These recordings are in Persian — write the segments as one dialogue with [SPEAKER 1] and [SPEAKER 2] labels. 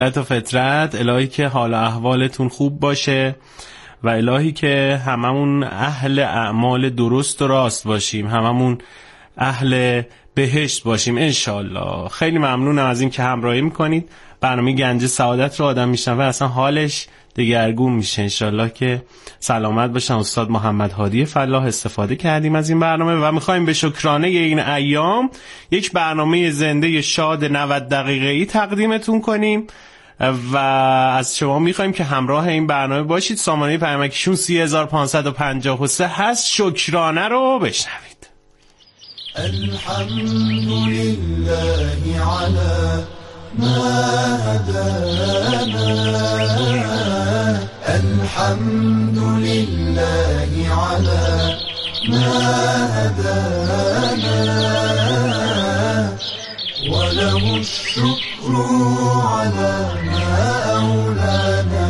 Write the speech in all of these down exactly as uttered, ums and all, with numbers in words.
[SPEAKER 1] و فطرت، الهی که حال و احوالتون خوب باشه و الهی که هممون اهل اعمال درست و راست باشیم، هممون اهل بهشت باشیم انشالله. خیلی ممنونم از این که همراهی میکنید. برنامه گنج سعادت رو آدم میشنوه و اصلا حالش دگرگون میشه. انشالله که سلامت باشن. استاد محمد هادی فلاح استفاده کردیم از این برنامه و میخوایم به شکرانه این ایام یک برنامه زنده شاد نود دقیقه‌ای تقدیمتون کنیم و از شما میخوایم که همراه این برنامه باشید. سامانه پیامکشون سی هزار و پانصد و پنجاه و سه هست. شکرانه رو بشنوید.
[SPEAKER 2] الحمدلله علی ما هدانا، الحمدلله علی ما هدانا، وله الشكر على ما اولانا.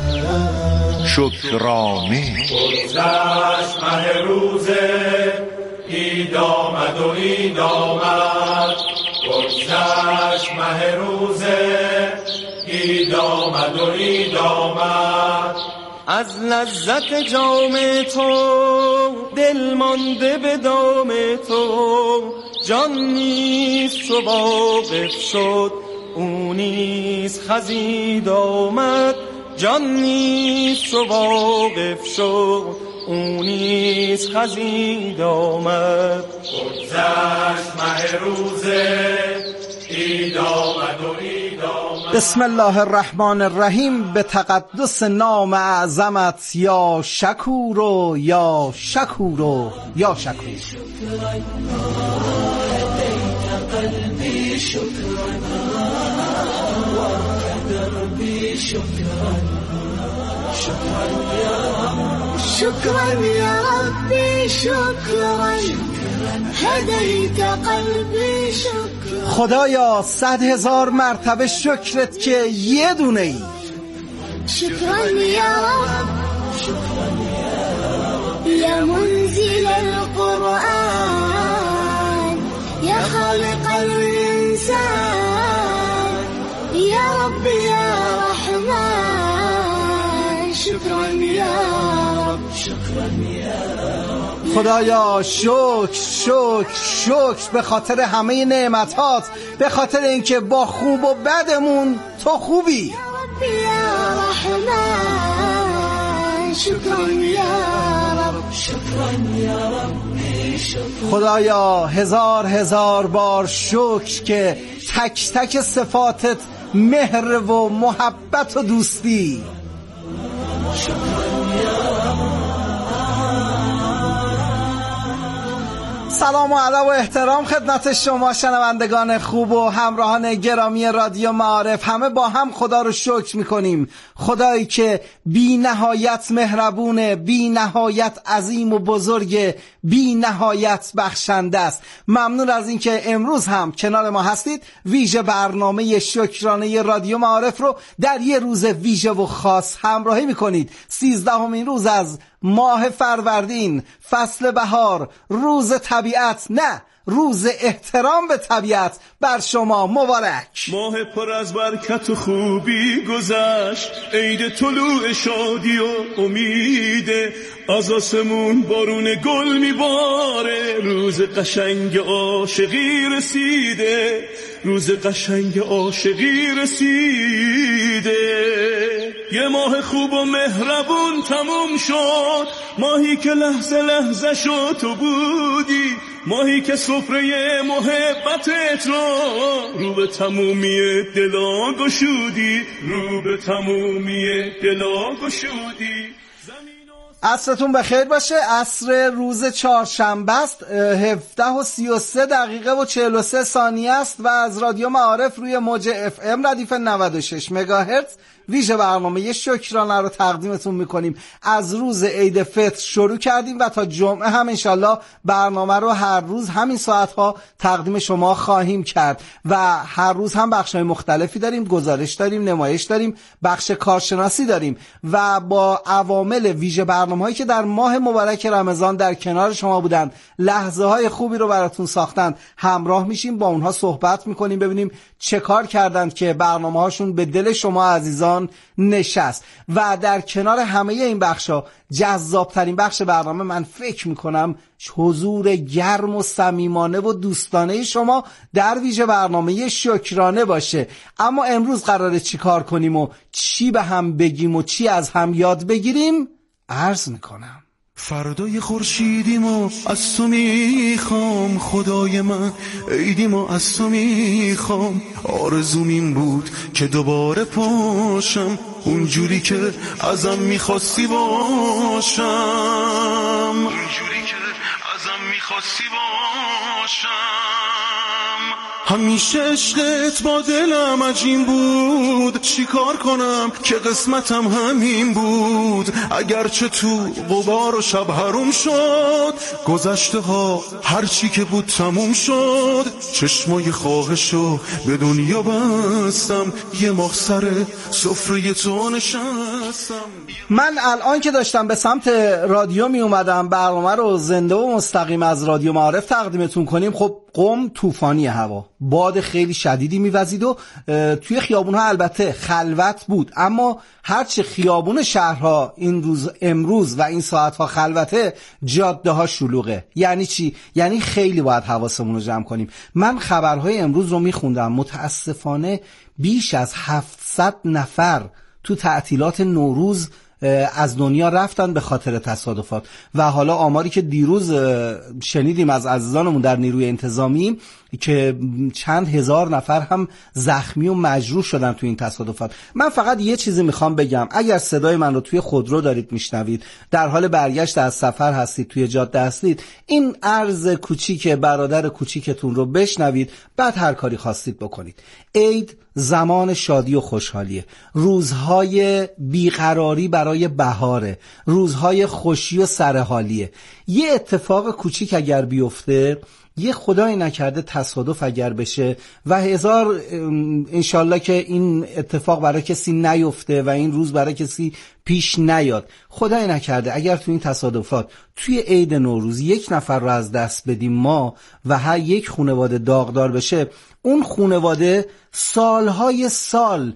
[SPEAKER 3] شکرانه.
[SPEAKER 4] گذشت مه روزه اید آمد و اید آمد، گذشت مه روزه اید آمد و اید آمد.
[SPEAKER 5] از لذت جام تو دل مانده به دام تو، جان نیست تو واقف شد او نیز خزید آمد، جان نیست تو واقف شد او نیز خزید آمد.
[SPEAKER 4] گذشت مه روزه اید آمد و اید آمد.
[SPEAKER 6] بسم الله الرحمن الرحیم. به تقدس نام اعظمت یا شکور و یا شکور و یا شکور.
[SPEAKER 2] قلبي شكرا دربي شكرا، شكرا يا رب، شكرا يا ربي، شكرا هديت قلبي شكرا.
[SPEAKER 6] خدایا صد هزار مرتبه شکرت که یه دونه ای.
[SPEAKER 2] شكرا يا رب، شكرا يا منزل القرآن، يا خالق الإنسان، يا رب يا رحمن. شكرا يا رب، شكرا يا رب.
[SPEAKER 6] خدایا شکر شکر شکر به خاطر همه نعمتات، به خاطر اینکه با خوب و بدمون تو خوبی.
[SPEAKER 2] يا رب يا رحمن. شكرا يا رب، شكرا يا رب.
[SPEAKER 6] خدایا هزار هزار بار شکر که تک تک صفاتت مهر و محبت و دوستی. سلام و ادب و احترام خدمت شما شنوندگان خوب و همراهان گرامی رادیو معارف. همه با هم خدا رو شکر میکنیم. خدایی که بی نهایت مهربونه، بی نهایت عظیم و بزرگ، بی نهایت بخشنده است. ممنون از اینکه امروز هم کنار ما هستید. ویژه برنامه شکرانه رادیو معارف رو در یه روز ویژه و خاص همراهی میکنید. سیزدهمین روز از ماه فروردین، فصل بهار، روز طبیعت، نه روز احترام به طبیعت بر شما مبارک.
[SPEAKER 7] ماه پر از برکت و خوبی گذشت، عید طلوع شادی و امیده، از آسمون بارون گل میباره، روز قشنگ عاشقی رسیده، روز قشنگ عاشقی رسیده. یه ماه خوب و مهربون تموم شد، ماهی که لحظه لحظه شد تو بودی، ماهی که سفره محبتت رو رو به تمومی دلا گشودی، رو به تمومی دلا گشودی.
[SPEAKER 6] عصرتون بخیر باشه. عصر روز چهارشنبه است. هفده و سی و سه دقیقه و چهل و سه ثانیه است و از رادیو معارف روی موج اف ام ردیف نود و شش مگاهرتز ویژه برنامه شکرانه رو تقدیمتون میکنیم. از روز عید فطر شروع کردیم و تا جمعه هم انشالله برنامه رو هر روز همین ساعتها تقدیم شما خواهیم کرد و هر روز هم بخش‌های مختلفی داریم. گزارش داریم، نمایش داریم، بخش کارشناسی داریم و با عوامل ویژه برنامه برنامه‌هایی که در ماه مبارک رمضان در کنار شما بودن، لحظه های خوبی رو براتون ساختن، همراه میشیم با اونها صحبت میکنیم، ببینیم چه کار کردند که برنامه هاشون به دل شما عزیزان نشست. و در کنار همه این بخشا جذابترین بخش برنامه من فکر میکنم حضور گرم و صمیمانه و دوستانه شما در ویژه برنامه شکرانه باشه. اما امروز قراره چی کار کنیم و چی به هم بگیم و چی از هم یاد بگیریم؟ عرض میکنم
[SPEAKER 7] فردای خورشیدیم و از تو میخوام، خدای من عیدیم و از تو میخوام. آرزوم این بود که دوباره پاشم اونجوری که ازم میخواستی باشم، اونجوری که ازم میخواستی باشم. همیشه عشقت با دلم عجین بود، چی کار کنم که قسمتم همین بود. اگرچه تو غبار و شب حروم شد، گذشته ها هرچی که بود تموم شد. چشمای خواهشو به دنیا بستم، یه ماه سر سفره تو نشستم.
[SPEAKER 6] من الان که داشتم به سمت رادیو می اومدم برنامه رو زنده و مستقیم از رادیو معارف تقدیمتون کنیم، خب قم طوفانی هوا، باد خیلی شدیدی میوزید و توی خیابون‌ها البته خلوت بود، اما هرچه خیابون شهرها این روز امروز و این ساعتها خلوته، جاده ها شلوغه. یعنی چی؟ یعنی خیلی باید حواسمون رو جمع کنیم. من خبرهای امروز رو میخوندم، متاسفانه بیش از هفتصد نفر تو تعطیلات نوروز از دنیا رفتن به خاطر تصادفات. و حالا آماری که دیروز شنیدیم از عزیزانمون در نیروی انتظامی که چند هزار نفر هم زخمی و مجروح شدن تو این تصادفات. من فقط یه چیزی میخوام بگم، اگر صدای من رو توی خودرو دارید میشنوید، در حال برگشت از سفر هستید، توی جاده هستید، این عرض کوچیک برادر کوچیکتون رو بشنوید، بعد هر کاری خواستید بکنید. عید زمان شادی و خوشحالیه، روزهای بیقراری برای بهاره، روزهای خوشی و سرحالیه. یه اتفاق کوچیک اگر بیفته، یه خدای نکرده تصادف اگر بشه و هزار انشالله که این اتفاق برای کسی نیفته و این روز برای کسی پیش نیاد، خدای نکرده اگر تو این تصادفات توی عید نوروز یک نفر رو از دست بدیم ما و هر یک خانواده داغدار بشه، اون خانواده سالهای سال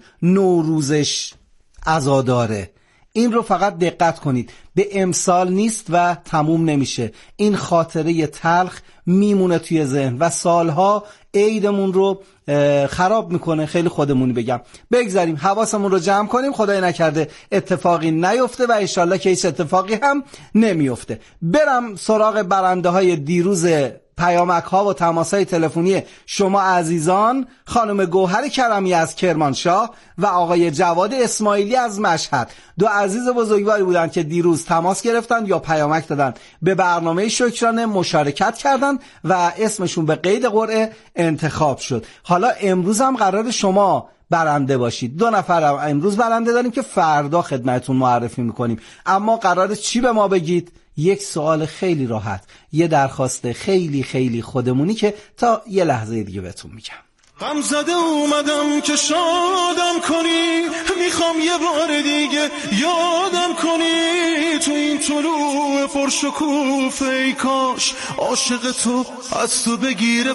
[SPEAKER 6] نوروزش عزاداره. این رو فقط دقت کنید، به امسال نیست و تموم نمیشه، این خاطره تلخ میمونه توی ذهن و سالها عیدمون رو خراب میکنه. خیلی خودمونی بگم، بگذاریم حواسمون رو جمع کنیم، خدای نکرده اتفاقی نیفته و انشالله که هیچ اتفاقی هم نمیفته. برم سراغ برنده های دیروز پیامک ها و تماس های تلفنی شما عزیزان. خانم گوهر کرمی از کرمانشاه و آقای جواد اسماعیلی از مشهد، دو عزیز بزرگواری بودند که دیروز تماس گرفتند یا پیامک دادن، به برنامه شکرانه مشارکت کردند و اسمشون به قید قرعه انتخاب شد. حالا امروز هم قرار شما برنده باشید. دو نفر هم امروز برنده داریم که فردا خدمتتون معرفی میکنیم. اما قراره چی به ما بگید؟ یک سوال خیلی راحت، یه درخواست خیلی خیلی خودمونی که تا یه لحظه دیگه بهتون میگم.
[SPEAKER 7] غم زده اومدم که شادم کنی، میخوام یه بار دیگه یادم کنی. تو این طلوع پرشکوفه ای کاش عاشق تو از تو بگیره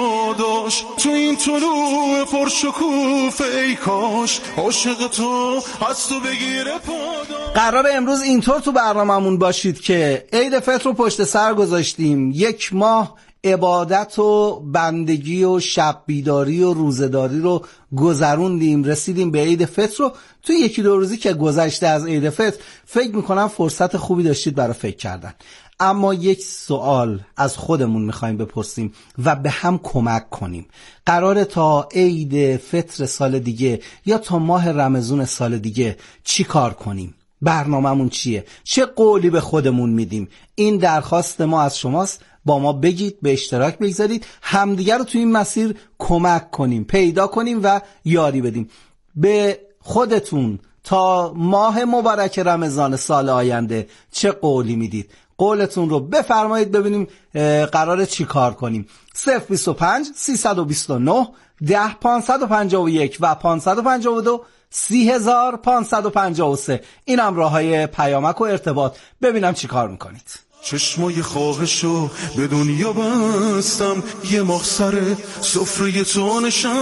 [SPEAKER 7] پاداش. تو این طلوع پرشکوفه ای کاش عاشق تو از تو بگیره پاداش.
[SPEAKER 6] قرار امروز اینطور تو برنامه‌مون باشید که عید فطر رو پشت سر گذاشتیم، یک ماه عبادت و بندگی و شب بیداری و روزداری رو گذروندیم، رسیدیم به عید فطر رو. توی یکی دو روزی که گذشته از عید فطر فکر میکنم فرصت خوبی داشتید برای فکر کردن. اما یک سوال از خودمون میخوایم بپرسیم و به هم کمک کنیم. قراره تا عید فطر سال دیگه یا تا ماه رمضان سال دیگه چی کار کنیم؟ برنامه‌مون چیه؟ چه قولی به خودمون میدیم؟ این درخواست ما از شماست. با ما بگید، به اشتراک بگذارید، همدیگر رو توی این مسیر کمک کنیم، پیدا کنیم و یاری بدیم. به خودتون تا ماه مبارک رمضان سال آینده چه قولی میدید؟ قولتون رو بفرمایید ببینیم قراره چی کار کنیم. صفر بیست و پنج سیصد و بیست و نه ده پانصد و پنجاه و یک و پانصد و پنجاه و دو سی هزار پانصد و پنجاه و سه. این هم راه های پیامک و ارتباط. ببینم چی کار میکنید.
[SPEAKER 7] چشمای خواهشو به دنیا بستم، یه ماه سر سفره تو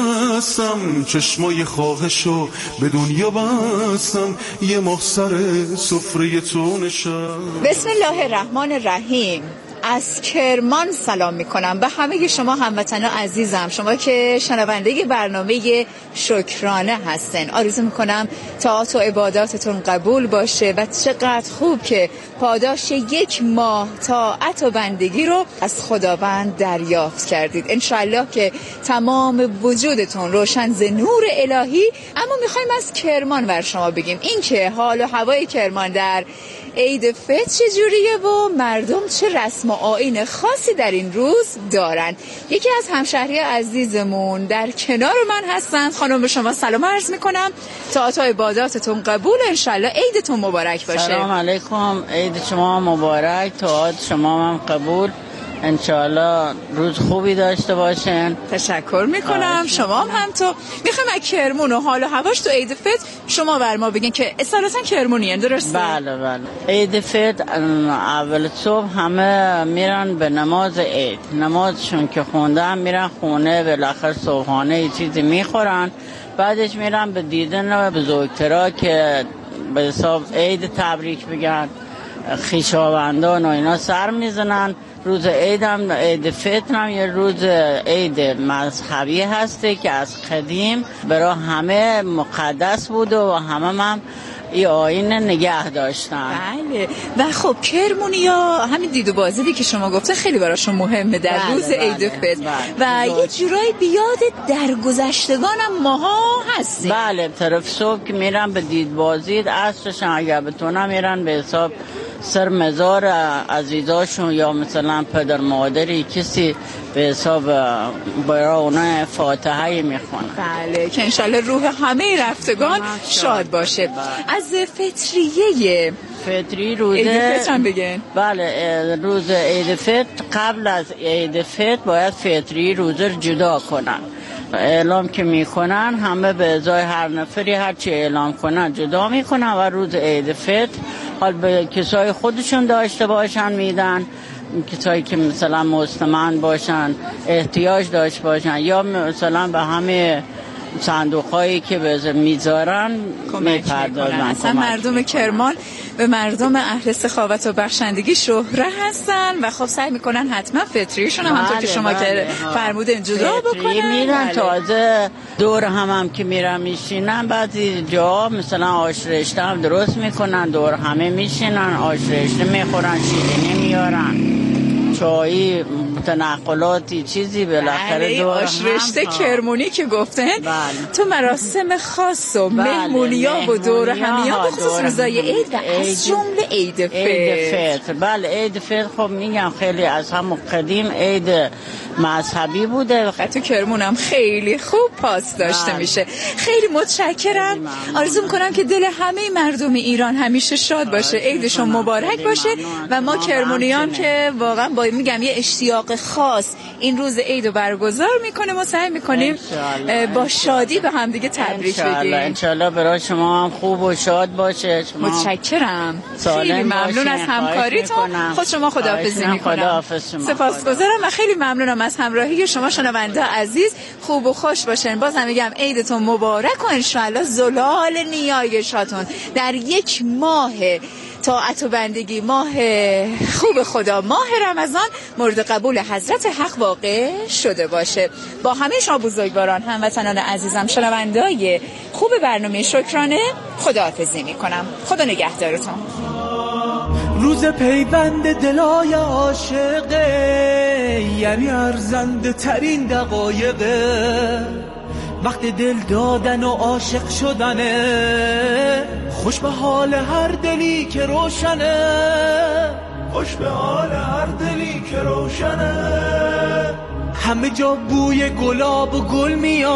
[SPEAKER 7] نشستم. چشمای خواهشو به دنیا بستم، یه ماه سر سفره تو نشستم.
[SPEAKER 3] بسم الله الرحمن الرحیم. از کرمان سلام میکنم به همه شما هموطنان عزیزم، شما که شنونده برنامه شکرانه هستن. آرزو میکنم طاعات و عباداتتون قبول باشه و چقدر خوب که پاداش یک ماه طاعت و بندگی رو از خداوند دریافت کردید. انشالله که تمام وجودتون روشن ز نور الهی. اما میخوایم از کرمان بر شما بگیم این که حال و هوای کرمان در عید فطر چجوریه و مردم چه رسم و آیین خاصی در این روز دارن. یکی از همشهری عزیزمون در کنار من هستند. خانم به شما سلام عرض میکنم، طاعات و عباداتتون قبول، انشالله عیدتون مبارک باشه.
[SPEAKER 8] سلام علیکم، عید شما مبارک، طاعات شما هم قبول، انشالله روز خوبی داشته باشین.
[SPEAKER 3] تشکر میکنم. شما هم همطور. میخوایم از کرمون و حال و هواش تو عید فطر شما بر ما بگین که اصالتا کرمونین، درسته؟
[SPEAKER 8] بله بله. عید فطر اول صبح همه میرن به نماز عید، نمازشون که خوندن میرن خونه، بالاخره صبحانه یه چیزی میخورن، بعدش میرن به دیدن بزرگترا که به حساب عید تبریک بگن، خویشاوندان و اینا سر میزنن. روز عید هم، عید فطر هم یه روز عید مذهبی هسته که از قدیم برای همه مقدس بود و همه هم این آیین نگه داشتن.
[SPEAKER 3] بله. و خب کرمونیا همین دید و بازدیدی که شما گفته خیلی براشون مهمه در بله، روز بله، عید فطر. بله. و یه جورایی بیاد درگذشتگان هم ماها هستیم.
[SPEAKER 8] بله، طرف صبح که میرن به دید بازدید، عصرشن اگر بتونن میرن به حساب سر مزار عزیزاشون یا مثلا پدر مادری کسی به حساب برای اونا فاتحه میخونن.
[SPEAKER 3] بله، که انشالله روح همه رفتگان شاد باشه. بله. از فطریه
[SPEAKER 8] فطری روز
[SPEAKER 3] عید فطر هم بگن.
[SPEAKER 8] بله، روز عید فطر قبل از عید فطر باید فطری روز رو جدا کنن. اعلام که میکنن همه به ازای هر نفری هر چی اعلام کنن جدا میکنن و روز عید فطر حال به کسای خودشون داشته باشن میدن، کسایی که مثلا مستمند باشن، احتیاج داشت باشن، یا مثلا به همه صندوق‌هایی که به میذارن میپردازن.
[SPEAKER 3] اصلا مردم کرمان به مردم اهل سخاوت و بخشندگی شهره هستن و خب سعی میکنن حتما فطریشون هم همونطور که شما که فرمودین جدا بکنن.
[SPEAKER 8] میرن تازه دور هم هم که میرن میشینن، بعضی جا مثلا آش رشته هم درست میکنن، دور همه میشینن آش رشته میخورن، شیرینی میارن، چایی، تنقلاتی چیزی بالاخره دور
[SPEAKER 3] آش رشته کرمونی که گفتن. بله. تو مراسم خاص و مهمونی‌ها و دور همیان به خصوص روزای عید و از جمله عید فطر.
[SPEAKER 8] بله، عید فطر خب میگم خیلی از هم قدیم عید مذهبی بوده.
[SPEAKER 3] تو کرمون هم خیلی خوب پاس داشته بله. میشه. خیلی متشکرم. آرزو میکنم که دل همه مردم ایران همیشه شاد باشه، عیدشون مبارک باشه و ما کرمونیان که واقعا با میگم یه اشتیاق خاص این روز عید رو برگزار میکنه، ما سعی میکنیم با شادی به هم دیگه تبریک بگیم.
[SPEAKER 8] انشالله برای شما هم خوب و شاد باشه.
[SPEAKER 3] متشکرم، خیلی ممنون از همکاریتون. خود شما خداحافظی میکنم. سپاسگزارم و خیلی ممنونم از همراهی شما شنونده عزیز. خوب و خوش باشین. بازم میگم عیدتون مبارک و انشالله زلال نیایشاتون در یک ماه طاعت و بندگی، ماه خوب خدا، ماه رمضان مورد قبول حضرت حق واقع شده باشه. با همه شما بزرگواران هموطنان عزیزم شنوندای خوب برنامه شکرانه خداحافظی میکنم. خدا نگهدارتون.
[SPEAKER 2] روز پیوند دلای عاشقه، یعنی ارزنده ترین دقایقه، وقت دل دادن و عاشق شدنه، خوش به حال هر دلی که روشنه، خوش به حال هر دلی که روشنه. همه جا بوی گلاب و گل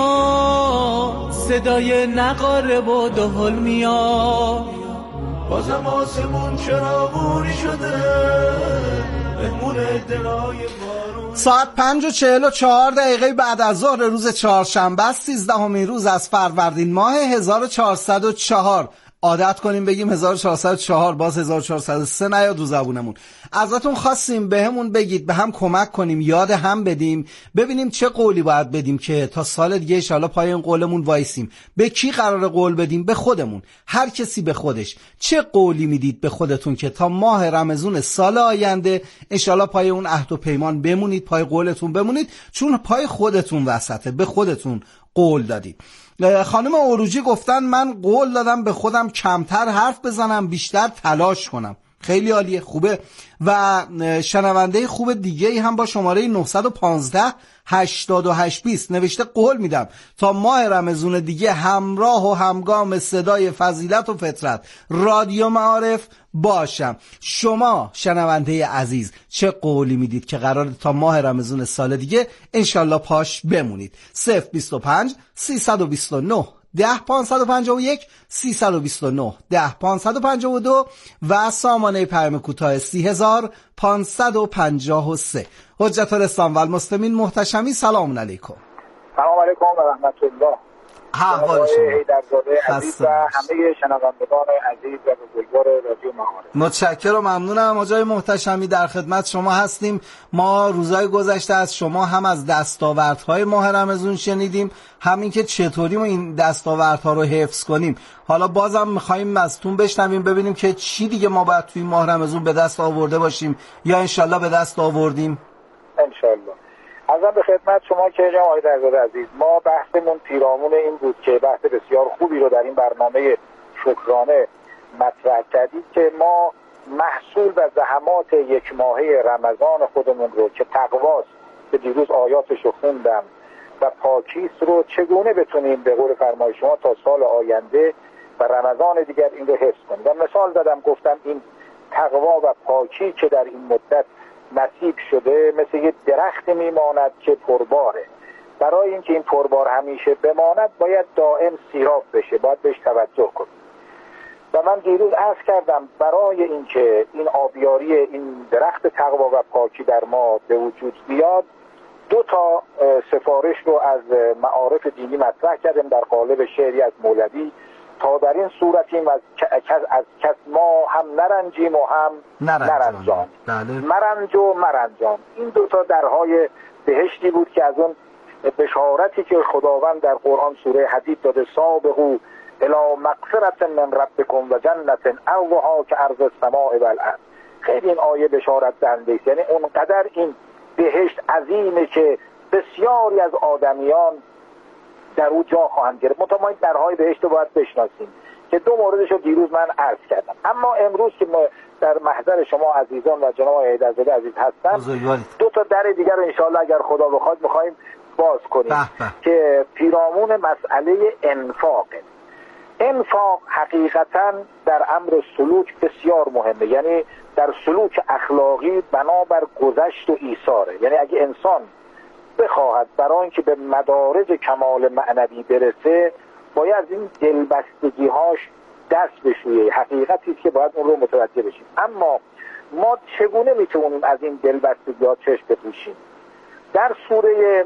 [SPEAKER 2] میاد، صدای نقاره و دهل میاد، بازم آسمون چراغونی شده، مهمون دلای بارون.
[SPEAKER 6] ساعت پنج و چهل و چهار دقیقه بعد از ظهر روز چهارشنبه است، سیزدهمین روز از فروردین ماه هزار و چهارصد و چهار. عادت کنیم بگیم هزار و چهارصد و چهار، باز هزار و چهارصد و سه نیاد رو زبونمون. ازتون خواستیم به همون بگید، به هم کمک کنیم، یاد هم بدیم، ببینیم چه قولی باید بدیم که تا سال دیگه ان شاءالله پای این قولمون وایسیم. به کی قرار قول بدیم؟ به خودمون، هر کسی به خودش. چه قولی میدید به خودتون که تا ماه رمضان سال آینده ان شاءالله پای اون عهد و پیمان بمونید، پای قولتون بمونید، چون پای خودتون وسطه، به خودتون قول دادید. خانم اوروجی گفتن من قول دادم به خودم کمتر حرف بزنم، بیشتر تلاش کنم. خیلی عالیه، خوبه. و شنونده خوب دیگه ای هم با شماره نه یک پنج هشتاد و هشت بیست نوشته قول میدم تا ماه رمضان دیگه همراه و همگام صدای فضیلت و فطرت رادیو معارف باشم. شما شنونده عزیز چه قولی میدید که قرار تا ماه رمضان سال دیگه انشالله پاش بمونید؟ صفر بیست و پنج سیصد و بیست و نه ده پانصد و پنجاه و یک سیصد و بیست و نه ده پانصد و پنجاه و دو و سامانه پیام کوتاه سی هزار پانصد و پنجاه و سه. حجت الاسلام و المسلمین محتشمی، سلام علیکم.
[SPEAKER 9] سلام علیکم و رحمت الله.
[SPEAKER 6] احوال شما
[SPEAKER 9] حیدرزاده عزیز و همه شنوندگان عزیز و بزرگوار رادیو معارف.
[SPEAKER 6] متشکرم و ممنونم آقای محتشمی، در خدمت شما هستیم. ما روزهای گذشته از شما هم از دستاوردهای ماه رمضان شنیدیم، همین که چطوری ما این دستاوردها رو حفظ کنیم. حالا بازم می‌خوایم ازتون بشنویم ببینیم که چی دیگه ما باید توی ماه رمضان به دست آورده باشیم یا انشالله به دست آوردیم.
[SPEAKER 9] انشالله. ازم به خدمت شما که جناب آقای درزاده عزیز، ما بحثمون پیرامون این بود که بحث بسیار خوبی رو در این برنامه شکرانه مطرح کردید که ما محصول و زحمات یک ماهه رمضان خودمون رو که تقواست که دیروز آیاتش رو خوندم و پاکیست رو چگونه بتونیم به قول فرمای شما تا سال آینده و رمضان دیگر این رو حفظ کنیم. و مثال زدم، گفتم این تقوا و پاکی که در این مدت نصیب شده مثل یه درخت میماند که پرباره. برای اینکه این پربار همیشه بماند باید دائم سیراب بشه، باید بهش توجه کنیم. و من دیروز عرض کردم برای اینکه این آبیاری این درخت تقوا و پاکی در ما به وجود بیاد، دو تا سفارش رو از معارف دینی مطرح کردم در قالب شعری از مولوی تا در این صورتیم از از کس ما هم نرنجیم و هم نرنجان.
[SPEAKER 6] بله.
[SPEAKER 9] مرنج و مرنجان، این دو تا درهای بهشتی بود که از اون بشارتی که خداوند در قرآن سوره حدید داده، سابقوا الی مغفرة من ربکم و جنة عرضها کعرض السماء والارض. خیلی این آیه بشارت دهنده است، یعنی اونقدر این بهشت عظیمه که بسیاری از آدمیان در او جا خواهند گرفت. منتها ما این درهای بهشت رو باید بشناسیم که دو موردش رو دیروز من عرض کردم. اما امروز که ما در محضر شما عزیزان و جناب آقای حیدرزاده عزیز هستم، دو تا در دیگر رو انشاءالله اگر خدا بخواد می‌خوایم باز کنیم
[SPEAKER 6] بح بح.
[SPEAKER 9] که پیرامون مسئله انفاق. انفاق حقیقتاً در امر سلوک بسیار مهمه، یعنی در سلوک اخلاقی بنابر گذشت و ایثاره. یعنی اگه انسان بخواهد برای اینکه به مدارج کمال معنوی برسه باید از این دلبستگی هاش دست بشویه. حقیقتی است که باید اون رو متوجه بشیم. اما ما چگونه میتونیم از این دلبستگی ها چشم بپوشیم؟ در سوره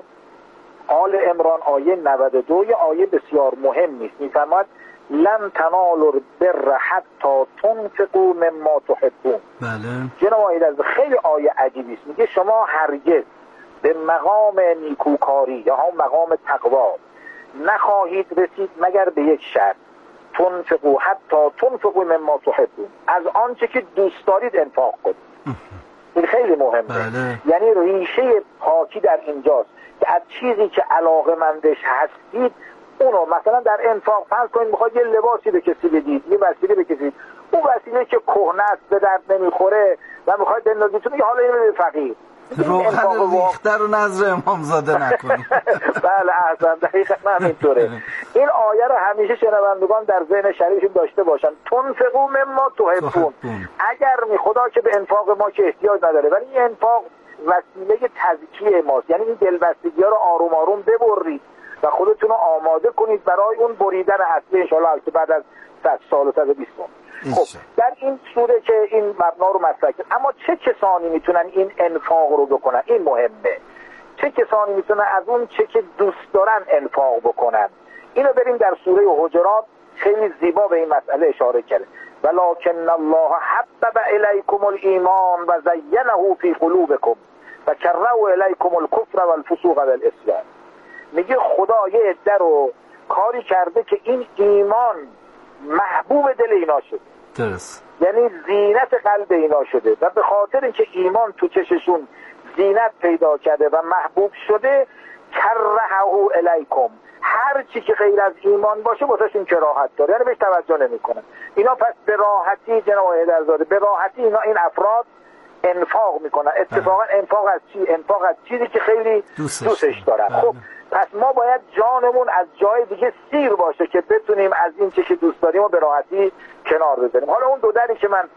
[SPEAKER 9] آل عمران آیه نود و دو یه آیه بسیار مهم است، میفرماد لن تنالوا البر حتی تنفقوا مما تحبون.
[SPEAKER 6] بله.
[SPEAKER 9] جناب آقای خیلی آیه عجیبی است، میگه شما هرگز به مقام نیکوکاری یا هم مقام تقوا نخواهید رسید مگر به یک شرط، تنفقوا حتی تنفقوا مما تحبون، از آنچه که دوست دارید انفاق کنید. این خیلی مهمه.
[SPEAKER 6] بله.
[SPEAKER 9] یعنی ریشه پاکی در اینجاست که از چیزی که علاقه‌مندش هستید اونو مثلا در انفاق فرض کنید میخواید یه لباسی به کسی بدید، یه وسیله به کسی، اون وسیله که کهنه است به درد نمیخوره و میخواید بندازید تو، میگه حالا اینو بده فقیر.
[SPEAKER 6] روغن ریخته رو نظر امامزاده نکنید.
[SPEAKER 9] بله احسن، دقیقا همینطوره. این آیه رو همیشه شنوندگان در ذهن شریفشون داشته باشن، تنفقوا مما تحبون. اگر می خدا که به انفاق ما که احتیاج نداره، ولی این انفاق وسیله تزکیه ماست، یعنی این دلبستگی ها رو آروم آروم ببرید و خودتون رو آماده کنید برای اون بریدن اصلی انشاءالله البته بعد از صد سال و صد و بیست سال. خب در این صورت که این مبنا رو مطرح کرد، اما چه کسانی میتونن این انفاق رو بکنن؟ این مهمه. چه کسانی میتونن از اون چه که دوست دارن انفاق بکنن؟ اینو بریم در سوره حجرات خیلی زیبا به این مسئله اشاره کرده. ولکن الله حبب الیکم الایمان و زینه فی قلوبکم و کره الیکم الکفر و الفسوق و العصیان. میگه خدا یه عده رو کاری کرده که این ایمان محبوب دل اینا شده. درست. یعنی زینت قلب اینا شده و به خاطر اینکه ایمان تو چششون زینت پیدا کرده و محبوب شده، کرهه الیکم، هر چی که غیر از ایمان باشه واسهشون کراهت داره، یعنی بهش توجه نمیکنن. اینا پس به راحتی جناب هیدرزاده به راحتی اینا این افراد انفاق میکنن. اتفاقا انفاق از چی؟ انفاق از چیزی که خیلی دوستش, دوستش دارن. خب پس ما باید جانمون از جای دیگه سیر باشه که بتونیم از این چیزی که دوست داریم و به راحتی کنار بذاریم. حالا اون دو دری که من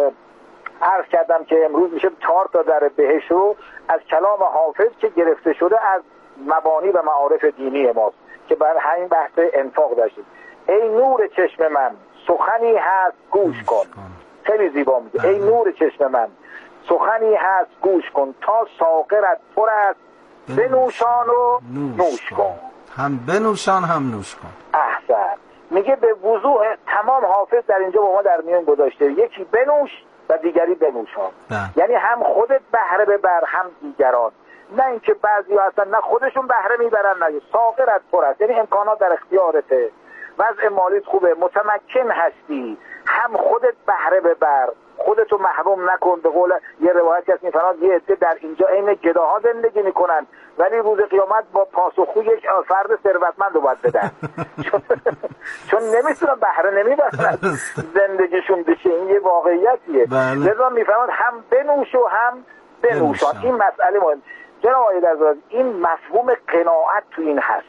[SPEAKER 9] عرض کردم که امروز میشه چهار تا در بهش رو از کلام حافظ که گرفته شده از مبانی و معارف دینی ماست که بر همین بحث انفاق داشتیم. ای نور چشم من سخنی هست گوش کن. خیلی زیبا میگه ای نور چشم من سخنی هست گوش کن، تا ساغرت پر است بنوشان و نوش کن.
[SPEAKER 6] هم بنوشان هم نوش کن.
[SPEAKER 9] احسن. میگه به وضوح تمام حافظ در اینجا با ما در میان گذاشته، یکی بنوش و دیگری بنوشان. یعنی هم خودت بهره ببر هم دیگران، نه اینکه بعضی ها اصلا نه خودشون بهره میبرن نه ساغرت پر است، یعنی امکانات در اختیارته، وضع مالیت خوبه، متمکن هستی، هم خودت بهره ببر، خودتو محروم نکن. به قول یه روایت هست میفرماد یه عده در اینجا عین گداها زندگی میکنن ولی روز قیامت با پاسخگو یک فرد ثروتمند رو باید بدن چون, چون نمیتونن بهره نمیبرن زندگیشون بشه. این یه واقعیتیه. لذا میفرماد هم بنوش و هم بنوشان. این مسئله مهم. جناب آقای درزاد این مفهوم قناعت تو این هست،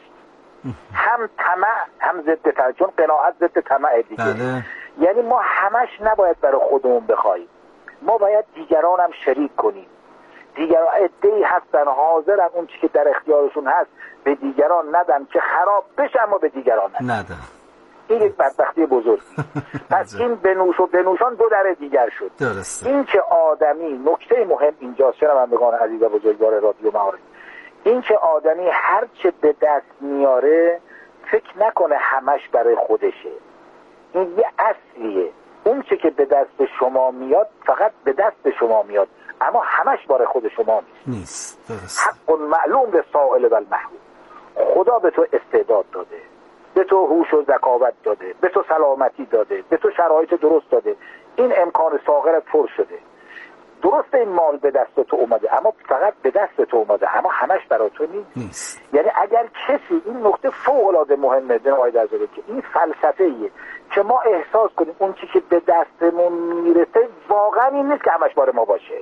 [SPEAKER 9] هم طمع هم ضد طمع، چون قناعت ضد طمع دیگه. بله. یعنی ما همش نباید برای خودمون بخوایم، ما باید دیگران هم شریک کنیم. دیگران عده‌ای هستن حاضرن اون چی که در اختیارشون هست به دیگران ندن که خراب بشه، اما به دیگران ندن. این یک بدبختی بزرگ. پس این بنوش و بنوشان دو در دیگر شد. درسته. این که آدمی، نکته مهم اینجاست شنوندگان عزیز و بزرگوار رادیو معارف، این که آدمی هر چه به دست میاره فکر نکنه همش برای خودشه. این یه اصلیه. اون چه که به دست شما میاد فقط به دست شما میاد، اما همش برای خود شما نیست. نیست. حق معلوم به سائل و المحروم. خدا به تو استعداد داده، به تو هوش و ذکاوت داده، به تو سلامتی داده، به تو شرایط درست داده، این امکان ساغرت پر شده. درسته این مال به دست تو اومده، اما فقط به دست تو اومده، اما همش برای تو نیست. نیست. یعنی اگر کسی، این نکته فوق العاده مهمه جناب آقای درزاده، که این فلسفه‌ایه که ما احساس کنیم اون چیزی که به دستمون میرسه واقعا این نیست که همش بار ما باشه.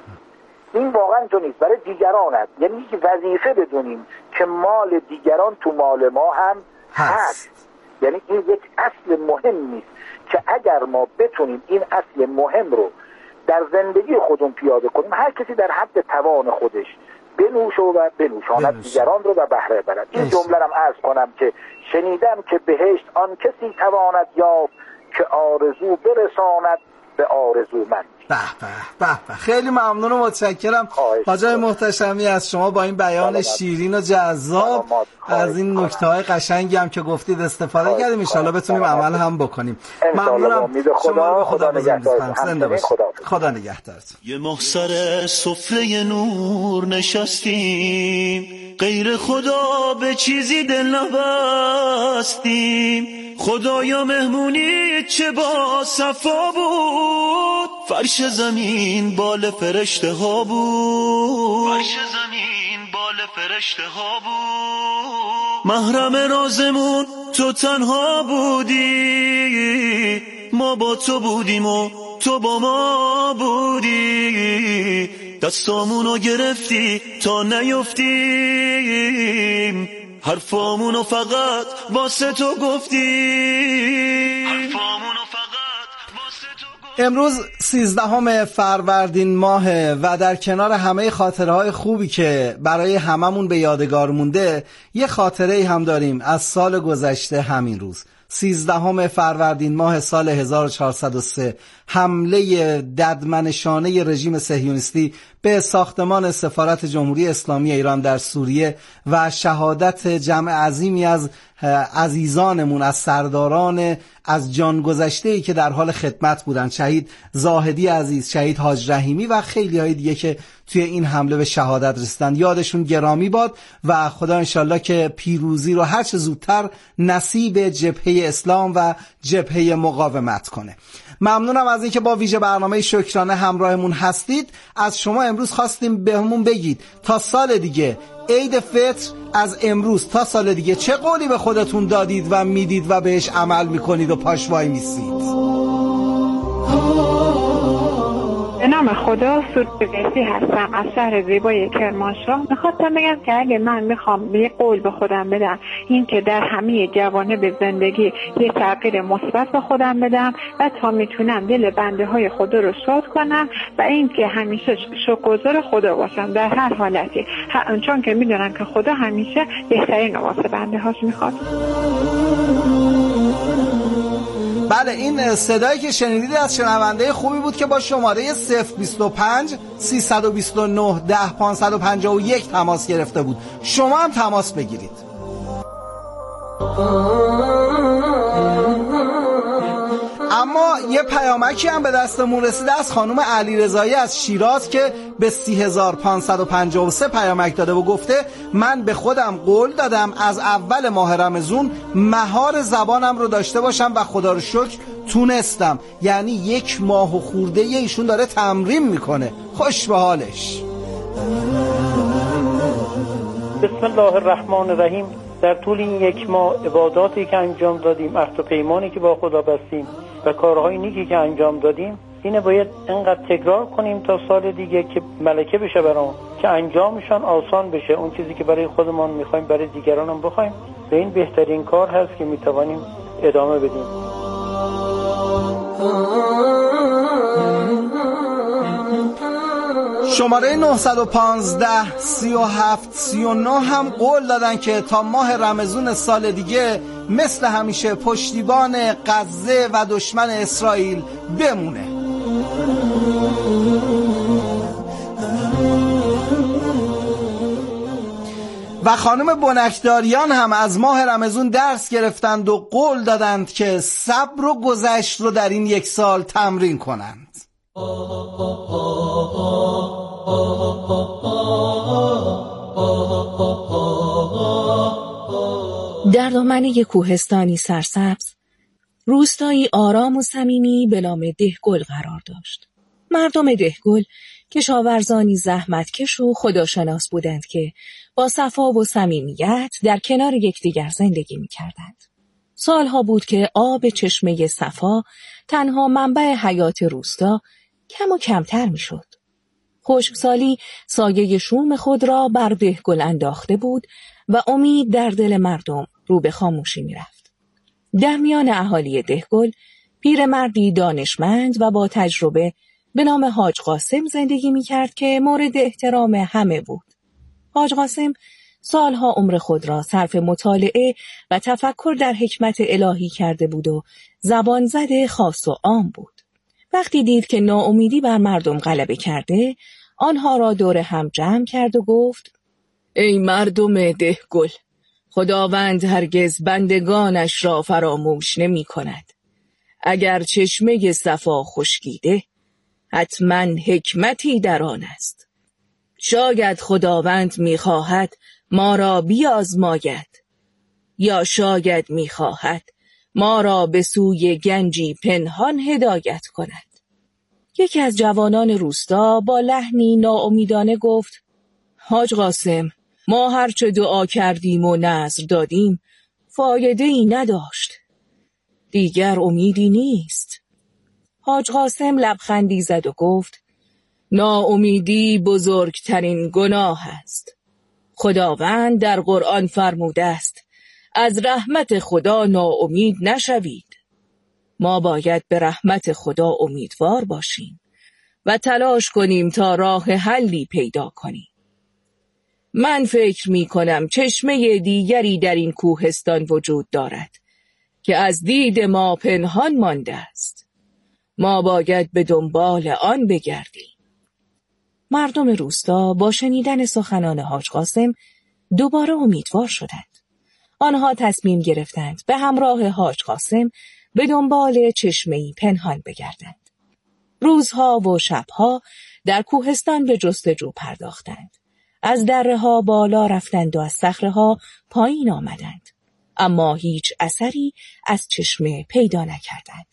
[SPEAKER 9] این واقعا تو نیست، برای دیگران هست. یعنی یک وظیفه بدونیم که مال دیگران تو مال ما هم هست, هست. یعنی این یک اصل مهم نیست که اگر ما بتونیم این اصل مهم رو در زندگی خودمون پیاده کنیم، هر کسی در حد توان خودش بنوشه و بنوشاند دیگران رو و بهره برد. این جمله رو عرض کنم که شنیدم که بهشت آن کسی تواند یافت که آرزو برساند به آرزو من.
[SPEAKER 6] به به به خیلی ممنون و متشکرم حاجی محتشمی از شما با این بیان شیرین و جذاب از این نکته‌های قشنگی هم که گفتید استفاده کردیم. ان شاءالله بتونیم عمل هم بکنیم. ممنونم. شما خدا نگهدار. خدا نگهدارتون.
[SPEAKER 7] یه ماه سر سفره نور نشستیم، غیر خدا به چیزی دل نبستیم. خدایا مهمونی چه با صفا بود، فرش زمین بال فرشته ها بود، فرش زمین بال فرشته ها بود. محرم رازمون تو تنها بودی، ما با تو بودیم و تو با ما بودی. دستامونو گرفتی تا نیفتیم، حرفامونو فقط واسه تو گفتیم، حرفامونو فقط واسه تو گفتیم.
[SPEAKER 6] امروز سیزدهم فروردین ماهه و در کنار همه خاطرهای خوبی که برای هممون به یادگار مونده، یه خاطره هم داریم از سال گذشته همین روز، سیزدهم فروردین ماه سال هزار و چهارصد و سه حمله ددمنشانه رژیم صهیونیستی به ساختمان سفارت جمهوری اسلامی ایران در سوریه و شهادت جمع عظیمی از عزیزانمون، از سرداران از جان گذشته‌ای که در حال خدمت بودن، شهید زاهدی عزیز، شهید حاج رحیمی و خیلی های دیگه که توی این حمله به شهادت رسیدن، یادشون گرامی باد و خدا انشالله که پیروزی رو هر چه زودتر نصیب جبهه اسلام و جبهه مقاومت کنه. ممنونم از اینکه با ویژه برنامه شکرانه همراهمون هستید. از شما امروز خواستیم بهمون بگید تا سال دیگه عید فطر از امروز تا سال دیگه چه قولی به خودتون دادید و میدید و بهش عمل میکنید و پاش وای میسید.
[SPEAKER 10] به نام خدا، سودبگسی هستم از شهر زیبای کرمانشاه. میخواستم بگم که اگه من میخوام یه قول به خودم بدم، این که در همه جوانب زندگی یه تغییر مثبت به خودم بدم و تا میتونم دل بنده های خدا رو شاد کنم و این که همیشه شکرگزار خدا باشم در هر حالتی، چون که میدونم که خدا همیشه بهترین واسه بنده هاش میخواد.
[SPEAKER 6] بله، این صدایی که شنیدید از شنونده خوبی بود که با شماره صفر بیست و پنج سیصد و بیست و نه ده پانصد و پنجاه و یک تماس گرفته بود. شما هم تماس بگیرید. اما یه پیامکی هم به دستمون رسیده از خانم علیرضایی از شیراز که به سی هزار و پانصد و پنجاه و سه پیامک داده و گفته من به خودم قول دادم از اول ماه رمضان مهار زبانم رو داشته باشم و خدا رو شکر تونستم. یعنی یک ماه و خورده ایشون داره تمرین میکنه. خوش به حالش.
[SPEAKER 11] بسم الله الرحمن الرحیم. در طول این یک ماه عباداتی که انجام دادیم، عهد و پیمانی که با خدا بستیم و کارهای نیکی که انجام دادیم، اینه باید انقدر تکرار کنیم تا سال دیگه که ملکه بشه برام، که انجامشان آسان بشه. اون چیزی که برای خودمان میخوایم برای دیگران هم بخوایم. به این بهترین کار هست که میتوانیم ادامه بدیم.
[SPEAKER 6] شماره نه یک پنج سه هفت سه نه هم قول دادن که تا ماه رمضان سال دیگه مثل همیشه پشتیبان غزه و دشمن اسرائیل بمونه. و خانم بنکداریان هم از ماه رمضان درس گرفتند و قول دادند که صبر و گذشت رو در این یک سال تمرین کنند.
[SPEAKER 12] در دامنه کوهستانی سرسبز، روستایی آرام و صمیمی به نام دهگل قرار داشت. مردم دهگل کشاورزانی زحمتکش و خداشناس بودند که با صفا و صمیمیت در کنار یکدیگر زندگی می‌کردند. سالها بود که آب چشمه صفا، تنها منبع حیات روستا، کم و کمتر می‌شد. خشکسالی سایه شوم خود را بر دهگل انداخته بود و امید در دل مردم رو به خاموشی می‌رفت. در میان اهالی دهگل پیرمردی دانشمند و با تجربه به نام حاج قاسم زندگی می‌کرد که مورد احترام همه بود. حاج قاسم سالها عمر خود را صرف مطالعه و تفکر در حکمت الهی کرده بود و زبان زده خاص و عام بود. وقتی دید که ناامیدی بر مردم غلبه کرده، آنها را دور هم جمع کرد و گفت: ای مردم دهگل، خداوند هرگز بندگانش را فراموش نمی کند. اگر چشمه صفا خشکیده، حتما حکمتی در آن است. شاید خداوند می خواهد ما را بیازماید، یا شاید می خواهد ما را به سوی گنجی پنهان هدایت کند. یکی از جوانان روستا با لحنی ناامیدانه گفت: حاج قاسم، ما هرچه دعا کردیم و نذر دادیم فایده ای نداشت. دیگر امیدی نیست. حاج قاسم لبخندی زد و گفت: ناامیدی بزرگترین گناه است. خداوند در قرآن فرموده است از رحمت خدا ناامید نشوید. ما باید به رحمت خدا امیدوار باشیم و تلاش کنیم تا راه حلی پیدا کنیم. من فکر می کنم چشمه دیگری در این کوهستان وجود دارد که از دید ما پنهان مانده است. ما باید به دنبال آن بگردیم. مردم روستا با شنیدن سخنان حاج قاسم دوباره امیدوار شدند. آنها تصمیم گرفتند به همراه حاج قاسم به دنبال چشمه‌ای پنهان بگردند. روزها و شبها در کوهستان به جستجو پرداختند. از دره‌ها بالا رفتند و از صخره‌ها پایین آمدند. اما هیچ اثری از چشمه پیدا نکردند.